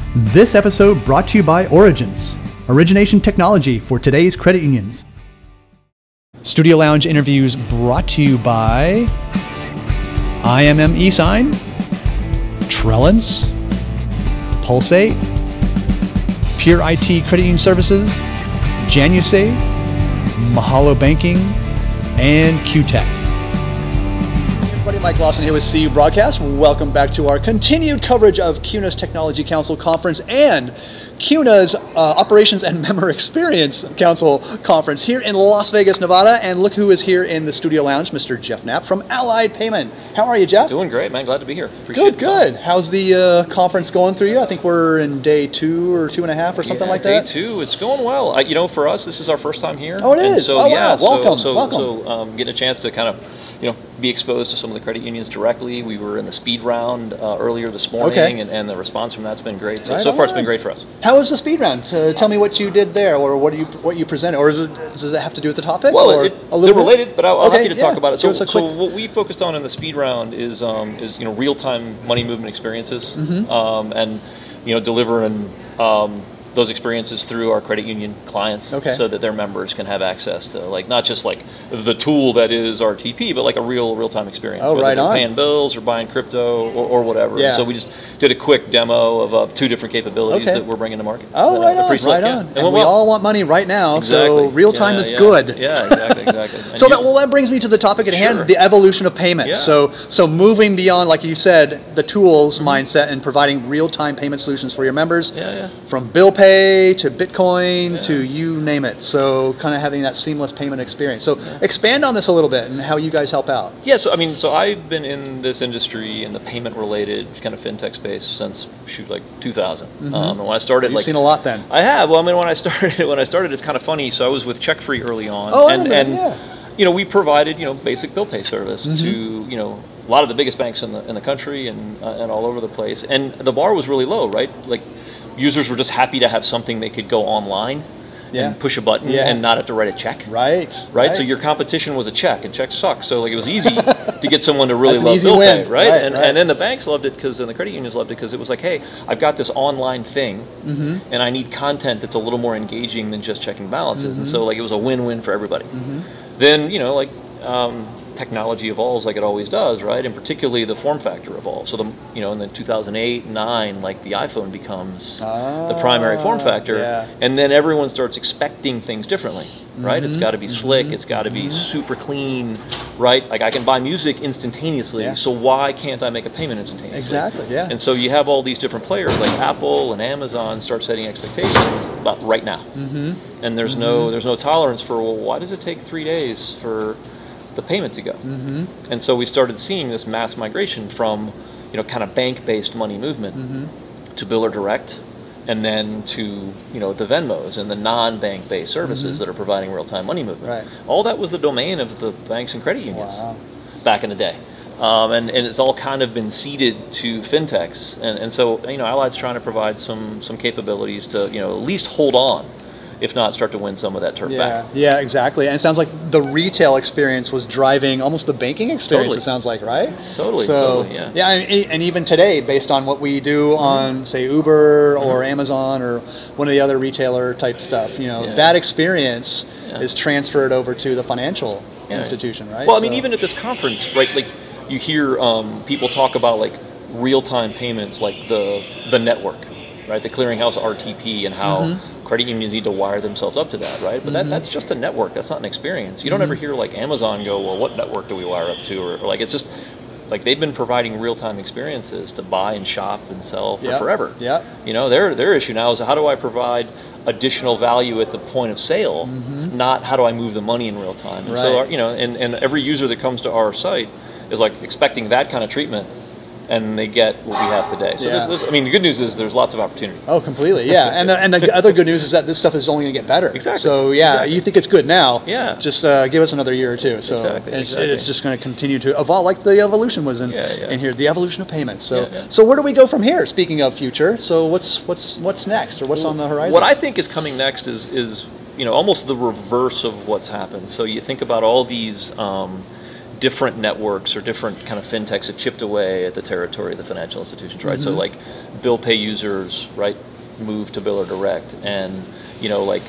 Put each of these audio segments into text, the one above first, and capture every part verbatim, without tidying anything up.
This episode brought to you by Origence, origination technology for today's credit unions. Studio Lounge interviews brought to you by I M M eSign, Trellens, Pulsate, Pure I T Credit Union Services, Janusave, Mahalo Banking, and Q-Tech. Everybody, Mike Lawson here with C U Broadcast. Welcome back to our continued coverage of C U N A's Technology Council Conference and C U N A's uh, Operations and Member Experience Council Conference here in Las Vegas, Nevada. And look who is here in the studio lounge, Mister Jeff Knapp from Allied Payment. How are you, Jeff? Doing great, man. Glad to be here. Appreciate good, good. How's the uh, conference going through you? I think we're in day two or two and a half or something yeah, like day that. Day two. It's going well. I, you know, for us, this is our first time here. Oh, it and is? So, oh, yeah, wow. Welcome. So, so, Welcome. so um, getting a chance to kind of, you know, be exposed to some of the credit unions directly. We were in the speed round uh, earlier this morning, okay. and, and the response from that's been great. So, right so far, on. It's been great for us. How was the speed round? Uh, tell me what you did there, or what do you what you presented, or is it, does it have to do with the topic? Well, or it, a little they're bit? related, but I'll, I'll okay, happy to yeah. talk about it. So, so so what we focused on in the speed round is um, is you know real-time money movement experiences, mm-hmm. um, and you know delivering um, those experiences through our credit union clients, okay. so that their members can have access to like not just like the tool that is R T P, but like a real real-time experience. Oh, whether right they're on. paying bills or buying crypto or, or whatever. Yeah. And so we just did a quick demo of uh, two different capabilities okay. that we're bringing to market. Oh, and, right uh, on, pretty slick, right yeah. on. And, And well, we well, all want money right now, exactly. so real time yeah, is yeah. good. Yeah, exactly, exactly. And so you, that well, that brings me to the topic at Sure. hand: the evolution of payments. Yeah. So, so moving beyond, like you said, the tools mm-hmm. mindset and providing real-time payment solutions for your members. Yeah, yeah. From bill pay to Bitcoin Yeah. to you name it. So, kind of having that seamless payment experience. So, Yeah. expand on this a little bit and how you guys help out. Yeah, so I mean, so I've been in this industry in the payment-related kind of fintech space since shoot like two thousand. Mm-hmm. Um, and when I started, You've like seen a lot then. I have. Well, I mean, when I started, when I started, it's kind of funny. So I was with CheckFree early on, Oh, I and remember, and yeah. you know we provided you know basic bill pay service Mm-hmm. to you know a lot of the biggest banks in the in the country and uh, and all over the place. And the bar was really low, right? Like users were just happy to have something they could go online. Yeah. And push a button Yeah. and not have to write a check. Right, right. right. So your competition was a check, and checks suck. So like it was easy to get someone to really That's an love easy bill win. pay, right? Right, and right. and then the banks loved it because, and the credit unions loved it because it was like, hey, I've got this online thing, Mm-hmm. and I need content that's a little more engaging than just checking balances. Mm-hmm. And so like it was a win-win for everybody. Mm-hmm. Then you know like. Um, technology evolves like it always does, right? And particularly the form factor evolves. So the you know in the two thousand eight, nine, like the iPhone becomes Ah, the primary form factor, yeah. and then everyone starts expecting things differently, right? It's Mhm, got to be slick, mhm, it's got to be mhm. super clean, right? Like I can buy music instantaneously, Yeah. so why can't I make a payment instantaneously? Exactly, yeah. And so you have all these different players like Apple and Amazon start setting expectations about right now, Mm-hmm. and there's no there's no tolerance for well, why does it take three days for the payment to go? Mm-hmm. And so we started seeing this mass migration from, you know, kind of bank-based money movement Mm-hmm. to biller direct, and then to, you know, the Venmos and the non-bank-based services Mm-hmm. that are providing real-time money movement. Right. All that was the domain of the banks and credit unions Wow. back in the day. Um, and, and it's all kind of been ceded to fintechs. And, and so, you know, Allied's trying to provide some, some capabilities to, you know, at least hold on, if not start to win some of that turf Yeah, back. yeah, exactly. And it sounds like the retail experience was driving almost the banking experience, Totally. it sounds like, right? Totally, So, totally, yeah. and, and even today, based on what we do on, say, Uber or Amazon or one of the other retailer type stuff, you know, Yeah. that experience Yeah. is transferred over to the financial Yeah. institution, right? Well, I mean, So- even at this conference, right? Like, you hear um, people talk about like real-time payments, like the the network, right? The clearinghouse R T P, and how Mm-hmm. credit unions need to wire themselves up to that, right? But that, that's just a network. That's not an experience. You don't Mm-hmm. ever hear like Amazon go, well, what network do we wire up to? Or, or like it's just like they've been providing real-time experiences to buy and shop and sell for Yep. forever. Yep. You know, their their issue now is how do I provide additional value at the point of sale, not how do I move the money in real time. And so, Mm-hmm. Right. our, you know, and, and every user that comes to our site is like expecting that kind of treatment, and they get what we have today. So Yeah. this, this, I mean, the good news is there's lots of opportunity. Oh, completely, yeah. And the, and the other good news is that this stuff is only going to get better. Exactly. So, yeah, Exactly. you think it's good now. Yeah. Just uh, give us another year or two. So Exactly, it's, exactly. it's just going to continue to evolve like the evolution was in, Yeah, yeah. in here, the evolution of payments. So Yeah, yeah. so where do we go from here, speaking of future? So what's what's what's next or what's on the horizon? What I think is coming next is is you know almost the reverse of what's happened. So you think about all these um, different networks or different kind of fintechs have chipped away at the territory of the financial institutions, right? Mm-hmm. So like bill pay users, right, move to Biller Direct, and you know like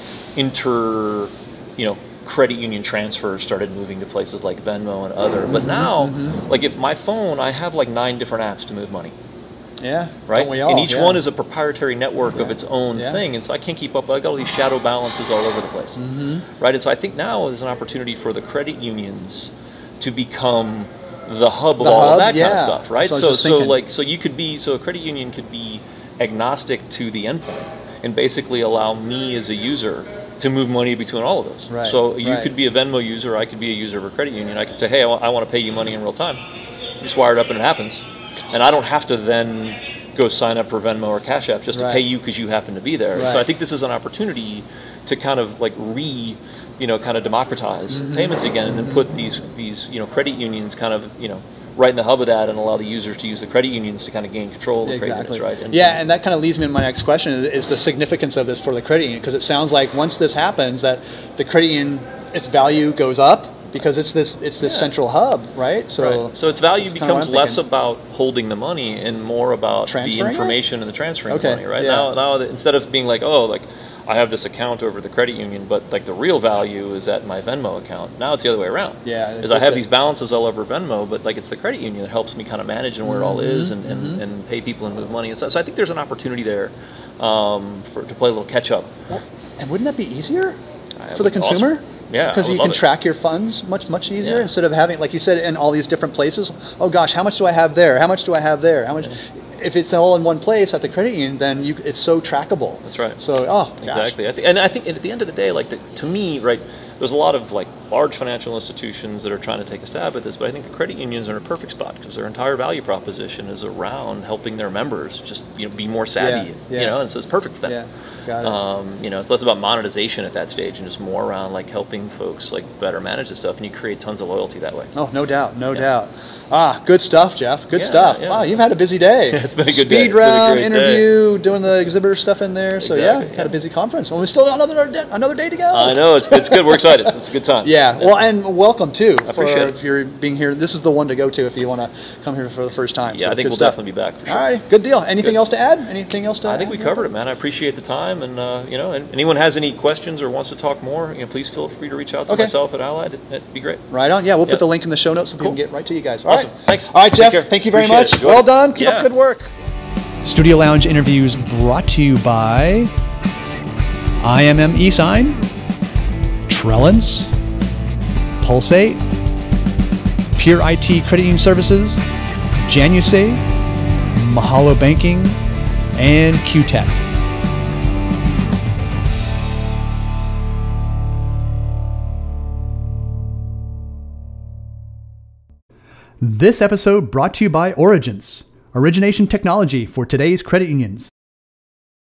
inter, you know. credit union transfers started moving to places like Venmo and other. But now, mm-hmm. like if my phone, I have like nine different apps to move money. Yeah. Right? We all, and each yeah. one is a proprietary network yeah. of its own yeah. thing. And so I can't keep up. I got all these shadow balances all over the place. Mm-hmm. Right? And so I think now there's an opportunity for the credit unions to become the hub of the all hub, of that yeah. kind of stuff. Right? So so like so you could be so a credit union could be agnostic to the endpoint and basically allow me as a user to move money between all of those. Right, so you right. could be a Venmo user, I could be a user of a credit union. I could say, hey, I, w- I want to pay you money in real time. You just wire it up and it happens. And I don't have to then go sign up for Venmo or Cash App just to right. pay you because you happen to be there. Right. And so I think this is an opportunity to kind of like re, you know, kind of democratize mm-hmm. payments again, and then put these these you know credit unions kind of you know right in the hub of that, and allow the users to use the credit unions to kind of gain control of the exactly. craziness, right? And, yeah, and that kind of leads me to my next question: is, is the significance of this for the credit union? Because it sounds like once this happens, that the credit union, its value goes up because it's this it's this yeah. central hub, right? So, right. so its value becomes less about holding the money and more about the information it? and the transferring okay. the money, right? Yeah. Now, now instead of being like, oh, like I have this account over the credit union, but like the real value is at my Venmo account. Now it's the other way around. Yeah, is I have it. these balances all over Venmo, but like it's the credit union that helps me kind of manage and where mm-hmm. it all is, and, and, mm-hmm. and pay people and move money. And so, so I think there's an opportunity there um, for to play a little catch up. Well, and wouldn't that be easier I for the consumer? Awesome. Yeah, because you can track your funds much much easier yeah. instead of having, like you said, in all these different places. Oh gosh, how much do I have there? How much do I have there? How much? Yeah. If it's all in one place at the credit union, then you, it's so trackable. That's right. So, oh, gosh. Exactly. I th- and I think at the end of the day, like the, to me, right, there's a lot of like large financial institutions that are trying to take a stab at this, but I think the credit unions are in a perfect spot because their entire value proposition is around helping their members just you know be more savvy, yeah, yeah. you know, and so it's perfect for them. Yeah, got it. Um, you know, it's less about monetization at that stage and just more around like helping folks like better manage this stuff, and you create tons of loyalty that way. Oh, no doubt, no yeah. doubt. Ah, good stuff, Jeff. Good yeah, stuff. Yeah. Wow, you've had a busy day. It's been a good Speed day. Speed round, been a interview, day. doing the exhibitor stuff in there. So exactly, yeah, yeah, had a busy conference. Well, we still got another another day to go. I know it's it's good. We're excited. It's a good time. Yeah. Well, and welcome too. I appreciate for, it. If you're being here, this is the one to go to if you want to come here for the first time. Yeah, so I think we'll stuff. definitely be back for sure. All right, good deal. Anything good. else to add? Anything else to I add? think we covered it, man. I appreciate the time, and uh, you know, and anyone has any questions or wants to talk more, you know, please feel free to reach out to okay. myself at Allied. It'd be great. Right on. Yeah, we'll yep. put the link in the show notes so cool. people can get right to you guys. Awesome. All right. Thanks. All right, Jeff. Thank you very Appreciate much. It. Well done. Keep yeah. up good work. Studio Lounge interviews brought to you by I M M eSign, Trellance, Pulsate, Pure I T Credit Union Services, JanuSave, Mahalo Banking, and Q-Tech. This episode brought to you by Origence, origination technology for today's credit unions.